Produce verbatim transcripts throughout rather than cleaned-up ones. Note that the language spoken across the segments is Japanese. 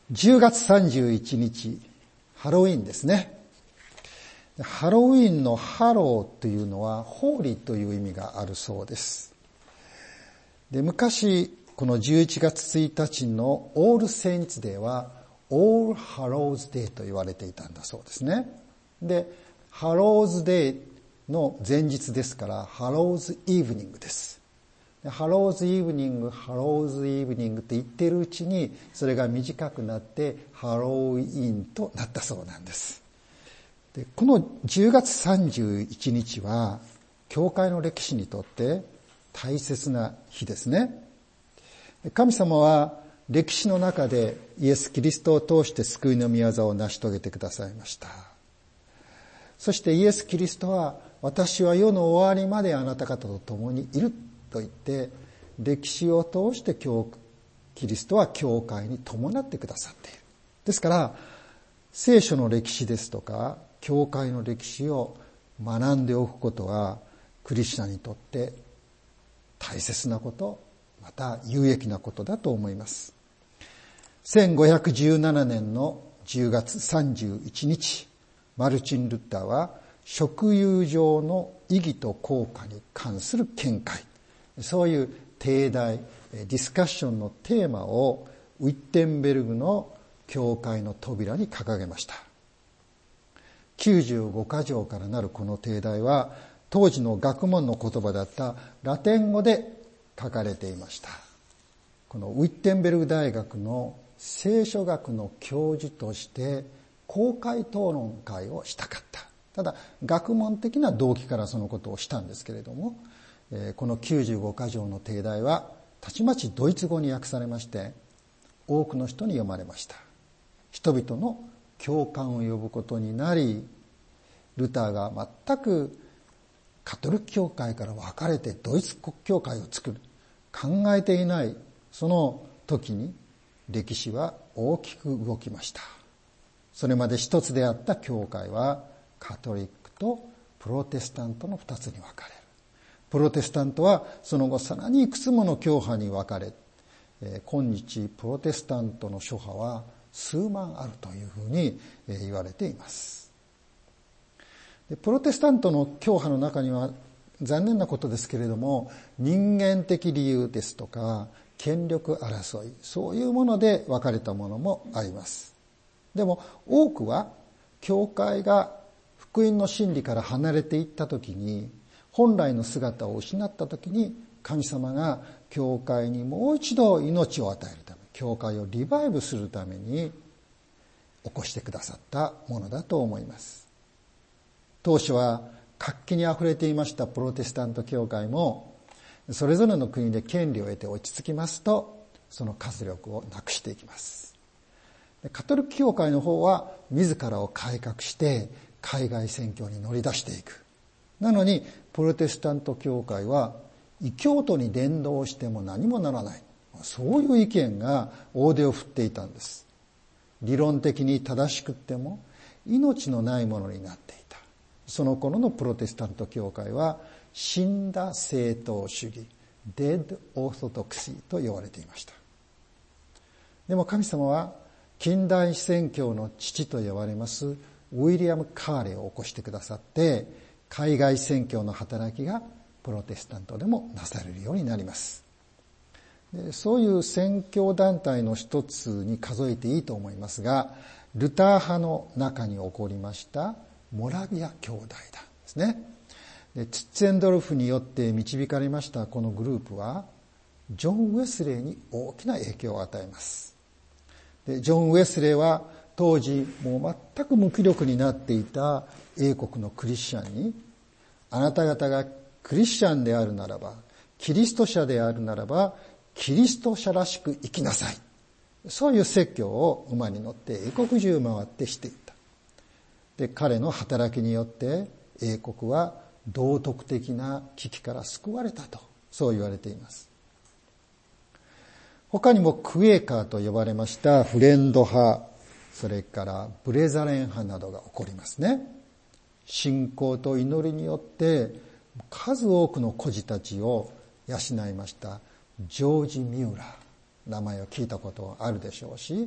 じゅうがつさんじゅういちにち、ハロウィンですね。ハロウィンのハローというのは、ホーリーという意味があるそうです。で、昔、このじゅういちがつついたちのオールセインツデーは、オールハローズデーと言われていたんだそうですね。で、ハローズデーの前日ですから、ハローズイーブニングです。ハローズイーブニング、ハローズイーブニングって言っているうちに、それが短くなって、ハロウィーンとなったそうなんです。で、このじゅうがつさんじゅういちにちは、教会の歴史にとって大切な日ですね。神様は歴史の中でイエス・キリストを通して救いの御業を成し遂げてくださいました。そしてイエス・キリストは、私は世の終わりまであなた方と共にいると言って、歴史を通してキリストは教会に伴ってくださっている。ですから、聖書の歴史ですとか、教会の歴史を学んでおくことは、クリスチャンにとって大切なこと、また有益なことだと思います。せんごひゃくじゅうななねんのじゅうがつさんじゅういちにち、マルチン・ルッターは、食友上の意義と効果に関する見解、そういう定題、ディスカッションのテーマをウィッテンベルグの教会の扉に掲げました。きゅうじゅうごかじょうからなるこの定題は、当時の学問の言葉だったラテン語で書かれていました。このウィッテンベルグ大学の聖書学の教授として公開討論会をしたかった。ただ、学問的な動機からそのことをしたんですけれども、このきゅうじゅうごかじょうの定題はたちまちドイツ語に訳されまして、多くの人に読まれました。人々の共感を呼ぶことになり、ルターが全くカトリック教会から分かれてドイツ国教会を作る、考えていないその時に歴史は大きく動きました。それまで一つであった教会はカトリックとプロテスタントの二つに分かれる。プロテスタントはその後さらにいくつもの教派に分かれ、今日プロテスタントの諸派は数万あるというふうに言われています。プロテスタントの教派の中には残念なことですけれども、人間的理由ですとか権力争い、そういうもので分かれたものもあります。でも多くは教会が福音の真理から離れていったときに、本来の姿を失ったときに、神様が教会にもう一度命を与えるため、教会をリバイブするために起こしてくださったものだと思います。当初は活気にあふれていましたプロテスタント教会も、それぞれの国で権利を得て落ち着きますと、その活力をなくしていきます。カトリック教会の方は自らを改革して海外宣教に乗り出していく。なのにプロテスタント教会は異教徒に伝道しても何もならない、そういう意見が大手を振っていたんです。理論的に正しくっても命のないものになっていた。その頃のプロテスタント教会は死んだ正統主義、デッドオーソドクシーと呼ばれていました。でも神様は近代宣教の父と呼ばれますウィリアム・カーレを起こしてくださって、海外宣教の働きがプロテスタントでもなされるようになります。で、そういう宣教団体の一つに数えていいと思いますが、ルター派の中に起こりましたモラビア兄弟団ですね。で、ツッツェンドルフによって導かれましたこのグループは、ジョン・ウェスレーに大きな影響を与えます。で、ジョン・ウェスレーは当時もう全く無気力になっていた英国のクリスチャンに、あなた方がクリスチャンであるならば、キリスト者であるならば、キリスト者らしく生きなさい。そういう説教を馬に乗って英国中回ってしていった。で、彼の働きによって英国は道徳的な危機から救われたと、そう言われています。他にもクエーカーと呼ばれましたフレンド派、それからブレザレン派などが起こりますね。信仰と祈りによって数多くの孤児たちを養いましたジョージ・ミューラー、名前を聞いたことあるでしょうし、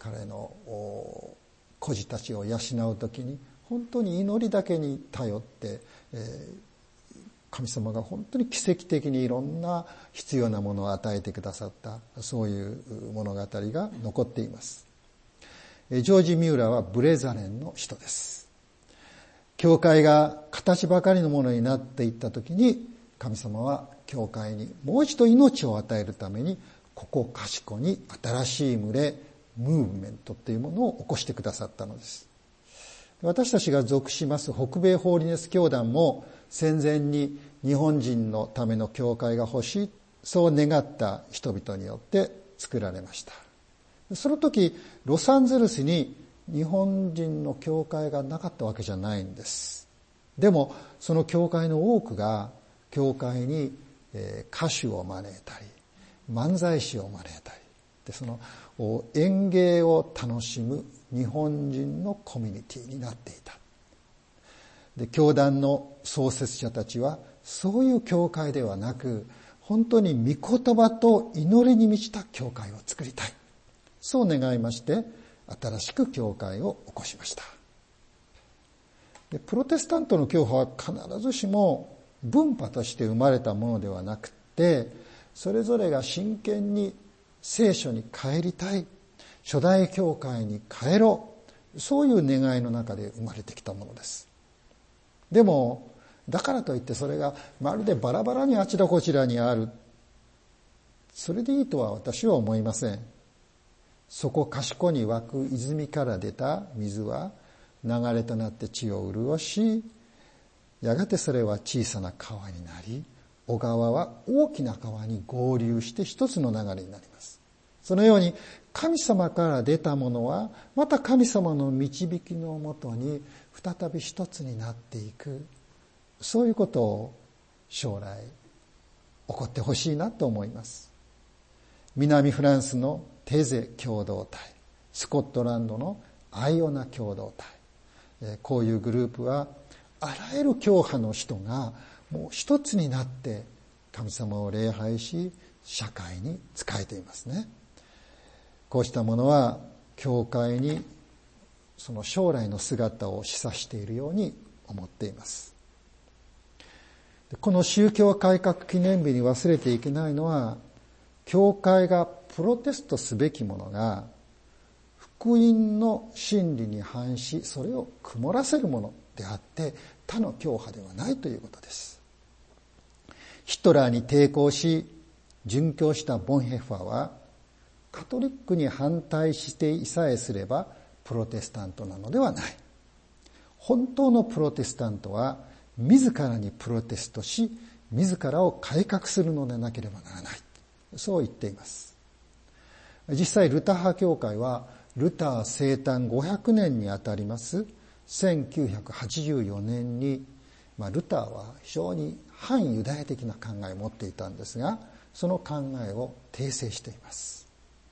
彼の孤児たちを養うときに本当に祈りだけに頼って、えー、神様が本当に奇跡的にいろんな必要なものを与えてくださった、そういう物語が残っています。ジョージ・ミューラーはブレザレンの人です。教会が形ばかりのものになっていったときに、神様は教会にもう一度命を与えるために、ここかしこに新しい群れ、ムーブメントというものを起こしてくださったのです。私たちが属します北米ホーリネス教団も戦前に日本人のための教会が欲しい、そう願った人々によって作られました。その時ロサンゼルスに日本人の教会がなかったわけじゃないんです。でもその教会の多くが教会に歌手を招いたり漫才師を招いたりで、その演芸を楽しむ日本人のコミュニティになっていた。で、教団の創設者たちはそういう教会ではなく、本当に御言葉と祈りに満ちた教会を作りたい、そう願いまして新しく教会を起こしました。で、プロテスタントの教派は必ずしも分派として生まれたものではなくて、それぞれが真剣に聖書に帰りたい、初代教会に帰ろう、そういう願いの中で生まれてきたものです。でもだからといってそれがまるでバラバラにあちらこちらにある、それでいいとは私は思いません。そこかしこに湧く泉から出た水は流れとなって地を潤し、やがてそれは小さな川になり、小川は大きな川に合流して一つの流れになります。そのように神様から出たものはまた神様の導きのもとに再び一つになっていく、そういうことを将来起こってほしいなと思います。南フランスのテゼ共同体、スコットランドのアイオナ共同体、こういうグループはあらゆる教派の人がもう一つになって神様を礼拝し社会に仕えていますね。こうしたものは教会にその将来の姿を示唆しているように思っています。この宗教改革記念日に忘れていけないのは、教会がプロテストすべきものが福音の真理に反し、それを曇らせるものであって他の教派ではないということです。ヒトラーに抵抗し殉教したボンヘッファーは、カトリックに反対していさえすればプロテスタントなのではない。本当のプロテスタントは自らにプロテストし、自らを改革するのでなければならない、そう言っています。実際ルター派教会はルター生誕ごひゃくねんにあたりますせんきゅうひゃくはちじゅうよねんに、まあ、ルターは非常に反ユダヤ的な考えを持っていたんですが、その考えを訂正しています。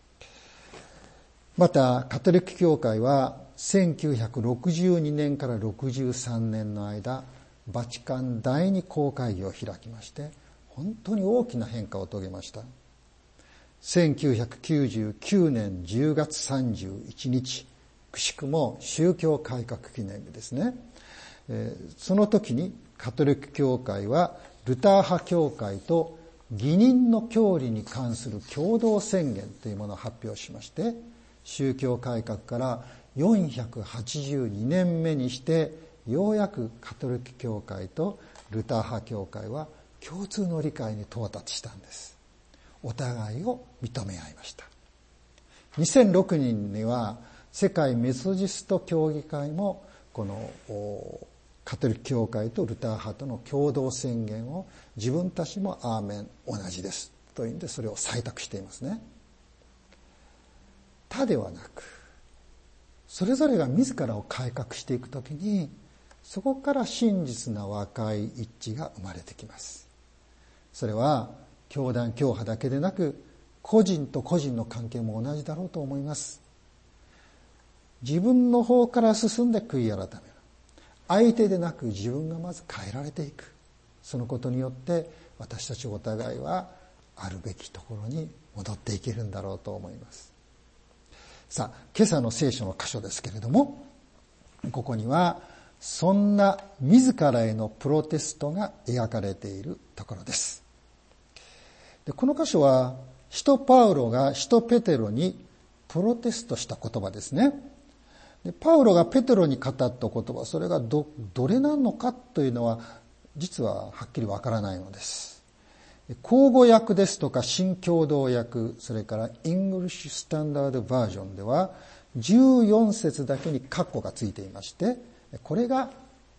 またカトリック教会はせんきゅうひゃくろくじゅうにねんからろくじゅうさんねんの間、バチカン第二公会議を開きまして本当に大きな変化を遂げました。せんきゅうひゃくきゅうじゅうきゅうねんじゅうがつさんじゅういちにち、くしくも宗教改革記念日ですね。えー、その時にカトリック教会はルター派教会と義人の教理に関する共同宣言というものを発表しまして、宗教改革からよんひゃくはちじゅうにねんめにしてようやくカトリック教会とルター派教会は共通の理解に到達したんです。お互いを認め合いました。にせんろくねんには世界メソジスト協議会もこのカトリック教会とルター派との共同宣言を自分たちもアーメン同じですというんでそれを採択していますね。他ではなくそれぞれが自らを改革していくときに、そこから真実な和解一致が生まれてきます。それは教団教派だけでなく個人と個人の関係も同じだろうと思います。自分の方から進んで悔い改める。相手でなく自分がまず変えられていく。そのことによって私たちお互いはあるべきところに戻っていけるんだろうと思います。 さあ、今朝の聖書の箇所ですけれども、ここにはそんな自らへのプロテストが描かれているところです。で、この箇所は使徒パウロが使徒ペテロにプロテストした言葉ですね。で、パウロがペテロに語った言葉、それが ど, どれなのかというのは実ははっきりわからないのです。口語訳ですとか新共同訳、それからイングリッシュスタンダードバージョンではじゅうよん節だけに括弧がついていまして、これが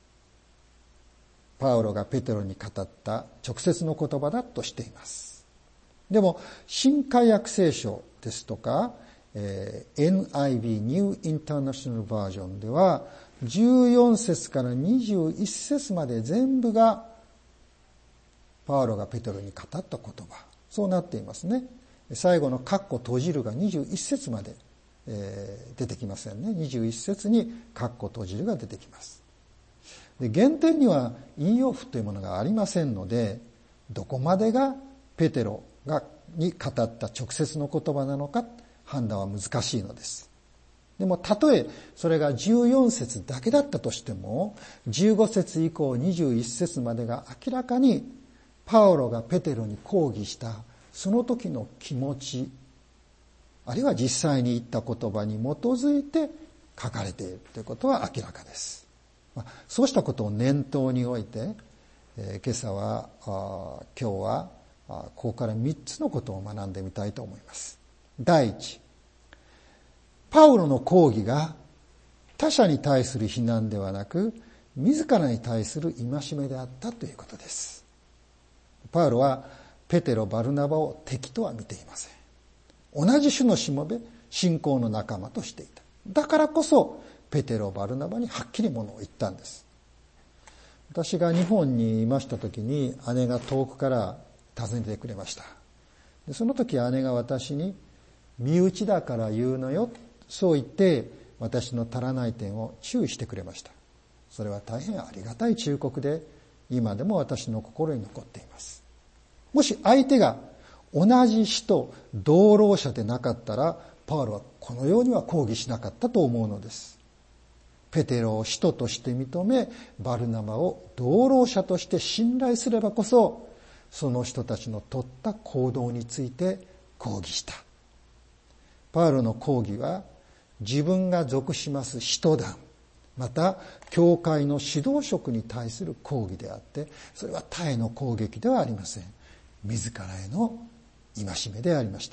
パウロがペテロに語った直接の言葉だとしています。でも新海訳聖書ですとか、えー、エヌアイビー New International Version ではじゅうよん節からにじゅういち節まで全部がパウロがペテロに語った言葉、そうなっていますね。最後の括弧閉じるがにじゅういち節まで、えー、出てきませんね。にじゅういち節に括弧閉じるが出てきます。で、原点には引用符というものがありませんので、どこまでがペテロがに語った直接の言葉なのか判断は難しいのです。でもたとえそれがじゅうよん節だけだったとしても、じゅうご節以降にじゅういち節までが明らかにパウロがペテロに抗議したその時の気持ち、あるいは実際に言った言葉に基づいて書かれているということは明らかです。そうしたことを念頭において、えー、今朝はあ今日はあここからみっつのことを学んでみたいと思います。第一、パウロの抗議が他者に対する非難ではなく自らに対する戒めであったということです。パウロはペテロ・バルナバを敵とは見ていません。同じ種のしもべ、信仰の仲間としていた。だからこそペテロ・バルナバにはっきりものを言ったんです。私が日本にいました時に姉が遠くから訪ねてくれました。でその時姉が私に身内だから言うのよ、そう言って私の足らない点を注意してくれました。それは大変ありがたい忠告で今でも私の心に残っています。もし相手が同じ使徒同労者でなかったらパウロはこのようには抗議しなかったと思うのです。ペテロを使徒として認めバルナバを同労者として信頼すればこそその人たちの取った行動について抗議した。パウロの抗議は自分が属します使徒団、また教会の指導職に対する抗議であって、それは他への攻撃ではありません。自らへの戒めでありました。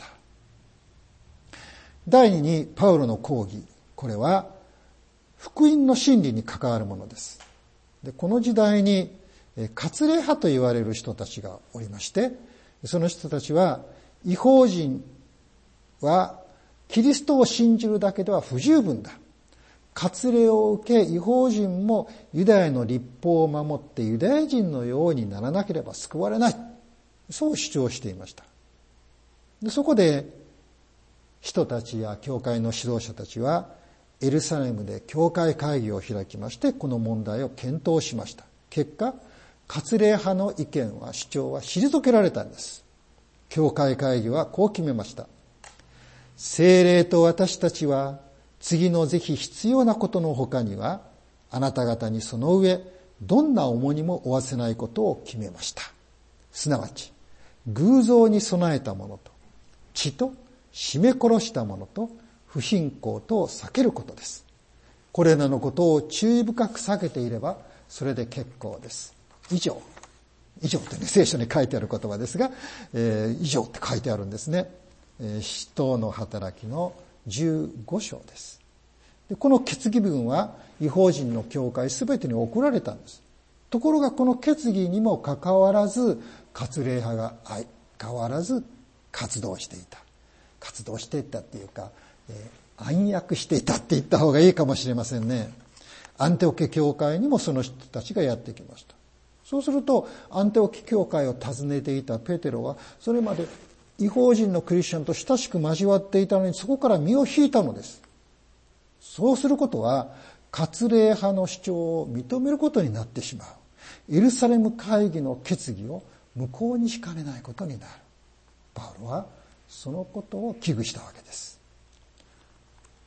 第二にパウロの抗議、これは福音の真理に関わるものです。で、この時代に割礼派と言われる人たちがおりまして、その人たちは異邦人はキリストを信じるだけでは不十分だ。割礼を受け異邦人もユダヤの律法を守ってユダヤ人のようにならなければ救われない。そう主張していました。でそこで人たちや教会の指導者たちはエルサレムで教会会議を開きましてこの問題を検討しました。結果、割礼派の意見は主張は退けられたんです。教会会議はこう決めました。聖霊と私たちは次のぜひ必要なことの他にはあなた方にその上どんな重荷も負わせないことを決めました。すなわち偶像に備えたものと血と絞め殺したものと不信仰とを避けることです。これらのことを注意深く避けていればそれで結構です。以上以上ってね聖書に書いてある言葉ですが、えー、以上って書いてあるんですね。使徒の働きのじゅうご章です。でこの決議文は異邦人の教会すべてに送られたんです。ところがこの決議にもかかわらず割礼派が相変わらず活動していた活動していたっていうか、えー、暗躍していたって言った方がいいかもしれませんね。アンテオケ教会にもその人たちがやってきました。そうするとアンテオケ教会を訪ねていたペテロはそれまで異邦人のクリスチャンと親しく交わっていたのにそこから身を引いたのです。そうすることは割礼派の主張を認めることになってしまう。エルサレム会議の決議を無効にしかねないことになる。パウロはそのことを危惧したわけです。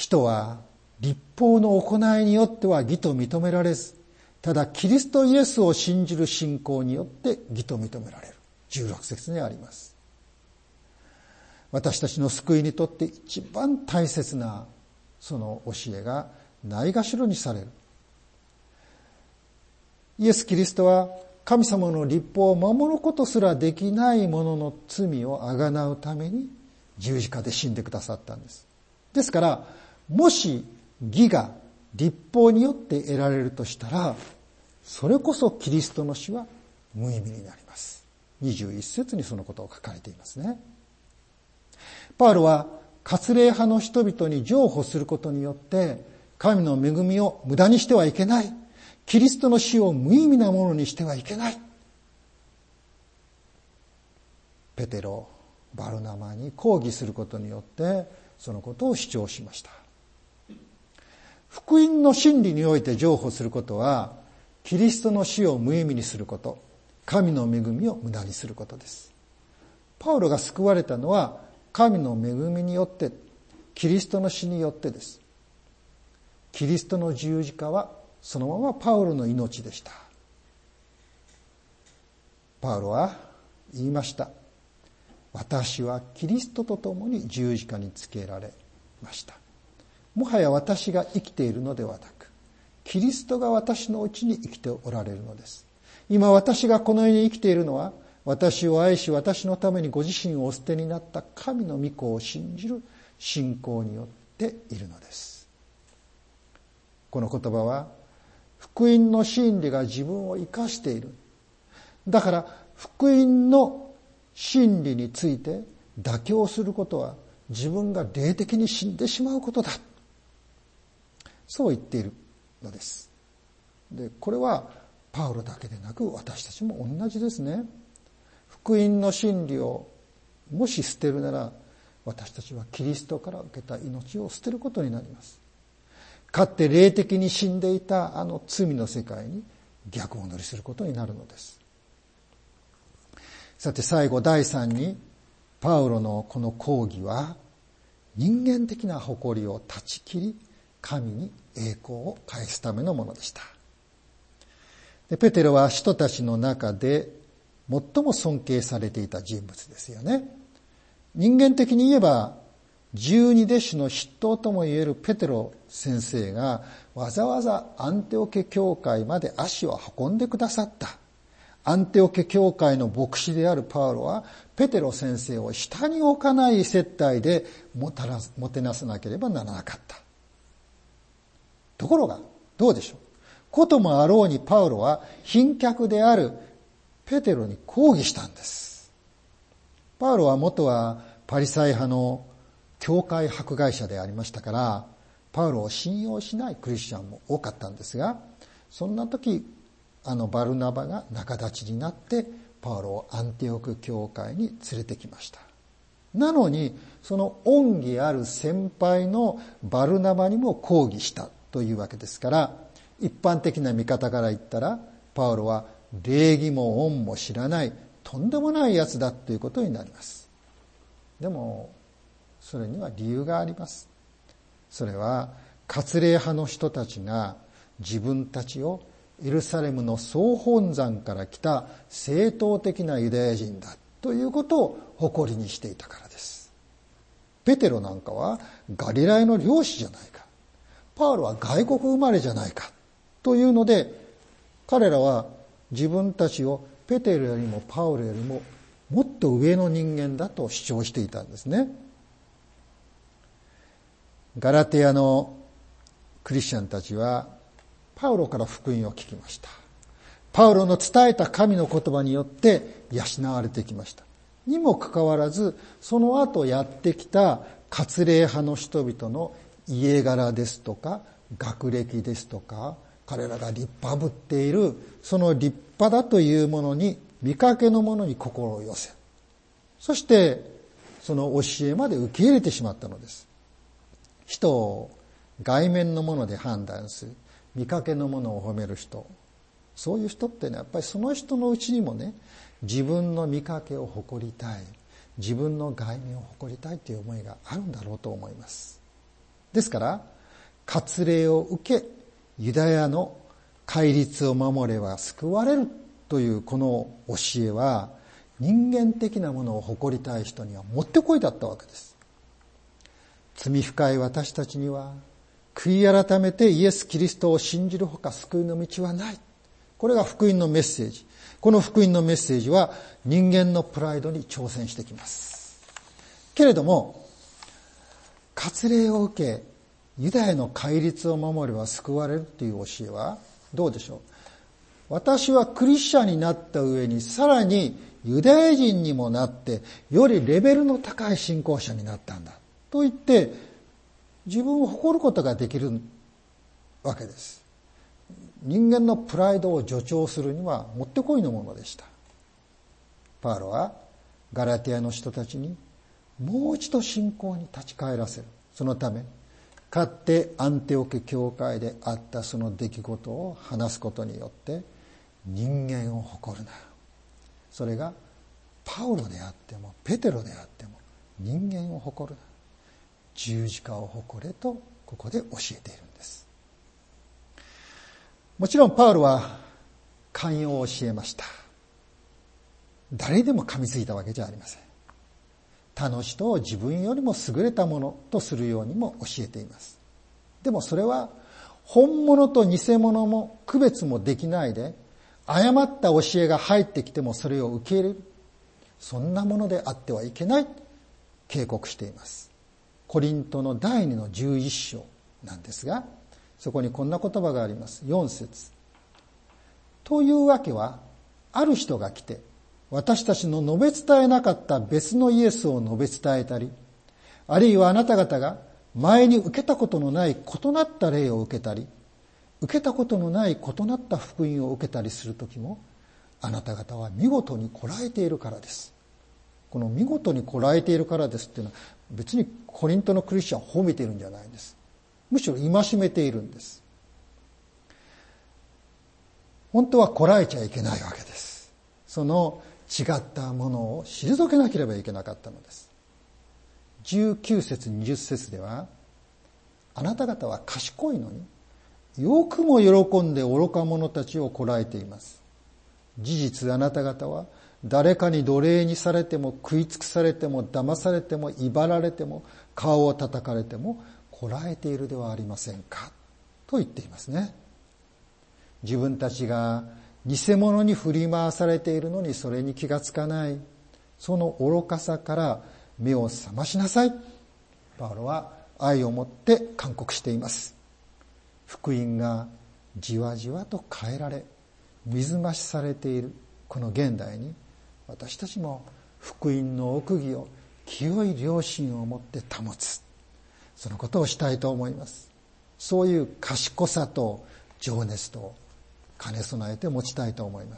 人は律法の行いによっては義と認められず、ただキリストイエスを信じる信仰によって義と認められる。じゅうろく節にあります。私たちの救いにとって一番大切なその教えがないがしろにされる。イエス・キリストは神様の律法を守ることすらできない者の罪をあがなうために十字架で死んでくださったんです。ですから、もし義が律法によって得られるとしたら、それこそキリストの死は無意味になります。にじゅういち節にそのことが書かれていますね。パウロは割礼派の人々に譲歩することによって神の恵みを無駄にしてはいけない。キリストの死を無意味なものにしてはいけない。ペテロ、バルナマに抗議することによってそのことを主張しました。福音の真理において譲歩することはキリストの死を無意味にすること、神の恵みを無駄にすることです。パウロが救われたのは神の恵みによって、キリストの死によってです。キリストの十字架はそのままパウロの命でした。パウロは言いました。私はキリストと共に十字架につけられました。もはや私が生きているのではなく、キリストが私のうちに生きておられるのです。今私がこの世に生きているのは、私を愛し私のためにご自身をお捨てになった神の御子を信じる信仰によっているのです。この言葉は福音の真理が自分を生かしている。だから福音の真理について妥協することは自分が霊的に死んでしまうことだ。そう言っているのです。で、これはパウロだけでなく私たちも同じですね。福音の真理をもし捨てるなら、私たちはキリストから受けた命を捨てることになります。かつて霊的に死んでいたあの罪の世界に逆戻りすることになるのです。さて最後だいさんに、パウロのこの講義は人間的な誇りを断ち切り、神に栄光を返すためのものでした。でペテロは使徒たちの中で最も尊敬されていた人物ですよね。人間的に言えば十二弟子の筆頭ともいえるペテロ先生がわざわざアンテオケ教会まで足を運んでくださった。アンテオケ教会の牧師であるパウロはペテロ先生を下に置かない接待でもたらもてなさなければならなかった。ところがどうでしょう。こともあろうにパウロは賓客であるペテロに抗議したんです。パウロは元はパリサイ派の教会迫害者でありましたから、パウロを信用しないクリスチャンも多かったんですが、そんな時あのバルナバが仲立ちになってパウロをアンティオク教会に連れてきました。なのにその恩義ある先輩のバルナバにも抗議したというわけですから、一般的な見方から言ったらパウロは礼儀も恩も知らないとんでもないやつだということになります。でもそれには理由があります。それは割礼派の人たちが自分たちをエルサレムの総本山から来た正統的なユダヤ人だということを誇りにしていたからです。ペテロなんかはガリラヤの漁師じゃないか、パウロは外国生まれじゃないかというので、彼らは自分たちをペテロよりもパウロよりももっと上の人間だと主張していたんですね。ガラテヤのクリスチャンたちはパウロから福音を聞きました。パウロの伝えた神の言葉によって養われてきました。にもかかわらず、その後やってきた割礼派の人々の家柄ですとか学歴ですとか、彼らが立派ぶっているその立派だというものに、見かけのものに心を寄せ、そしてその教えまで受け入れてしまったのです。人を外面のもので判断する、見かけのものを褒める人、そういう人ってね、やっぱりその人のうちにもね、自分の見かけを誇りたい、自分の外面を誇りたいという思いがあるんだろうと思います。 ですから、割礼を受け、ユダヤの戒律を守れば救われるというこの教えは、人間的なものを誇りたい人にはもってこいだったわけです。罪深い私たちには、悔い改めてイエス・キリストを信じるほか救いの道はない。これが福音のメッセージ。この福音のメッセージは人間のプライドに挑戦してきます。けれども、割礼を受け、ユダヤの戒律を守れば救われるという教えはどうでしょう。私はクリスチャンになった上にさらにユダヤ人にもなってよりレベルの高い信仰者になったんだと言って自分を誇ることができるわけです。人間のプライドを助長するにはもってこいのものでした。パウロはガラテヤの人たちにもう一度信仰に立ち返らせる。そのためかつてアンテオケ教会であったその出来事を話すことによって人間を誇るな。それがパウロであってもペテロであっても人間を誇るな。十字架を誇れとここで教えているんです。もちろんパウロは寛容を教えました。誰でも噛みついたわけじゃありません。他の人を自分よりも優れたものとするようにも教えています。でもそれは本物と偽物も区別もできないで、誤った教えが入ってきてもそれを受け入れる。そんなものであってはいけない。警告しています。コリントの第二の十一章なんですが、そこにこんな言葉があります。四節。というわけは、ある人が来て、私たちの述べ伝えなかった別のイエスを述べ伝えたり、あるいはあなた方が前に受けたことのない異なった霊を受けたり、受けたことのない異なった福音を受けたりするときも、あなた方は見事にこらえているからです。この見事にこらえているからですっていうのは、別にコリントのクリスチャンを褒めているんじゃないんです。むしろ戒めているんです。本当はこらえちゃいけないわけです。その違ったものを退けなければいけなかったのです。じゅうきゅう節にじゅう節では、あなた方は賢いのによくも喜んで愚か者たちをこらえています。事実あなた方は誰かに奴隷にされても食い尽くされても騙されても威張られても顔を叩かれてもこらえているではありませんかと言っていますね。自分たちが偽物に振り回されているのにそれに気がつかない、その愚かさから目を覚ましなさい。パウロは愛を持って勧告しています。福音がじわじわと変えられ水増しされているこの現代に、私たちも福音の奥義を清い良心を持って保つ、そのことをしたいと思います。そういう賢さと情熱と兼ね備えて持ちたいと思います。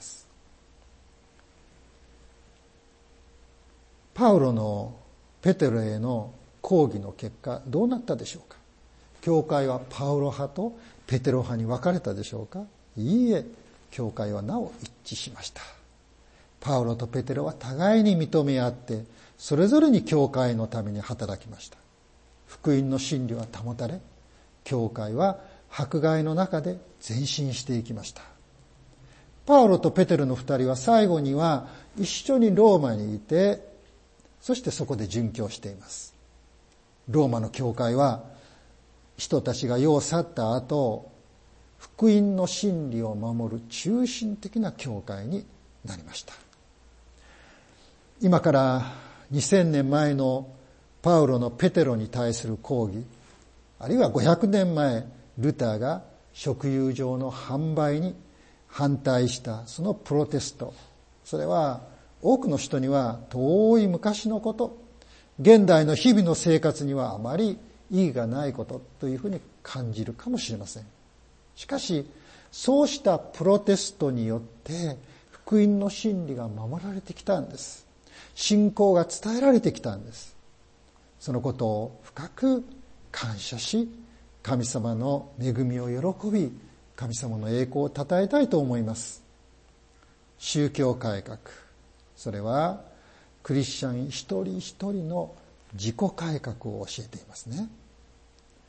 パウロのペテロへの抗議の結果どうなったでしょうか。教会はパウロ派とペテロ派に分かれたでしょうか。いいえ、教会はなお一致しました。パウロとペテロは互いに認め合ってそれぞれに教会のために働きました。福音の真理は保たれ、教会は迫害の中で前進していきました。パウロとペテロの二人は最後には一緒にローマにいて、そしてそこで殉教しています。ローマの教会は人たちが世を去った後、福音の真理を守る中心的な教会になりました。今からにせんねんまえのパウロのペテロに対する抗議、あるいはごひゃくねんまえルターが食油上の販売に反対したそのプロテスト、それは多くの人には遠い昔のこと、現代の日々の生活にはあまり意義がないことというふうに感じるかもしれません。しかしそうしたプロテストによって福音の真理が守られてきたんです。信仰が伝えられてきたんです。そのことを深く感謝し、神様の恵みを喜び、神様の栄光を称えたいと思います。宗教改革、それはクリスチャン一人一人の自己改革を教えていますね。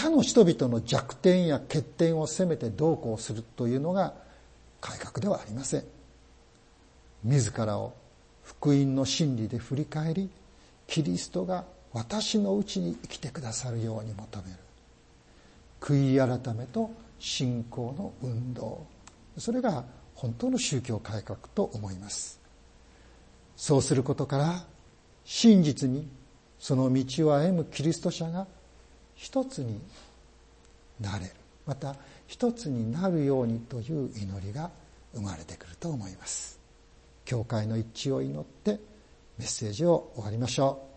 他の人々の弱点や欠点を責めてどうこうするというのが改革ではありません。自らを福音の真理で振り返り、キリストが私のうちに生きてくださるように求める悔い改めと信仰の運動、それが本当の宗教改革と思います。そうすることから真実にその道を歩むキリスト者が一つになれる、また一つになるようにという祈りが生まれてくると思います。教会の一致を祈ってメッセージを終わりましょう。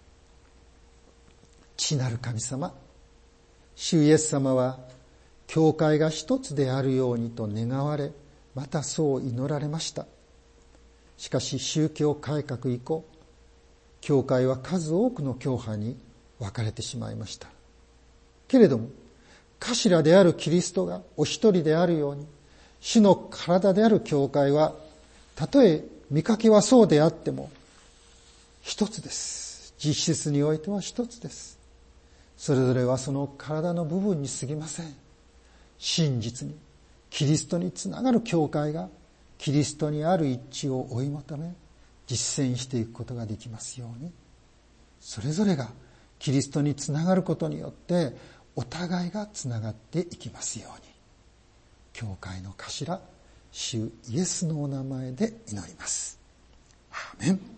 父なる神様、主イエス様は教会が一つであるようにと願われ、またそう祈られました。しかし宗教改革以降、教会は数多くの教派に分かれてしまいました。けれども頭であるキリストがお一人であるように、主の体である教会はたとえ見かけはそうであっても一つです。実質においては一つです。それぞれはその体の部分に過ぎません。真実にキリストにつながる教会がキリストにある一致を追い求め実践していくことができますように、それぞれがキリストにつながることによってお互いがつながっていきますように、教会の頭主イエスのお名前で祈ります。アーメン。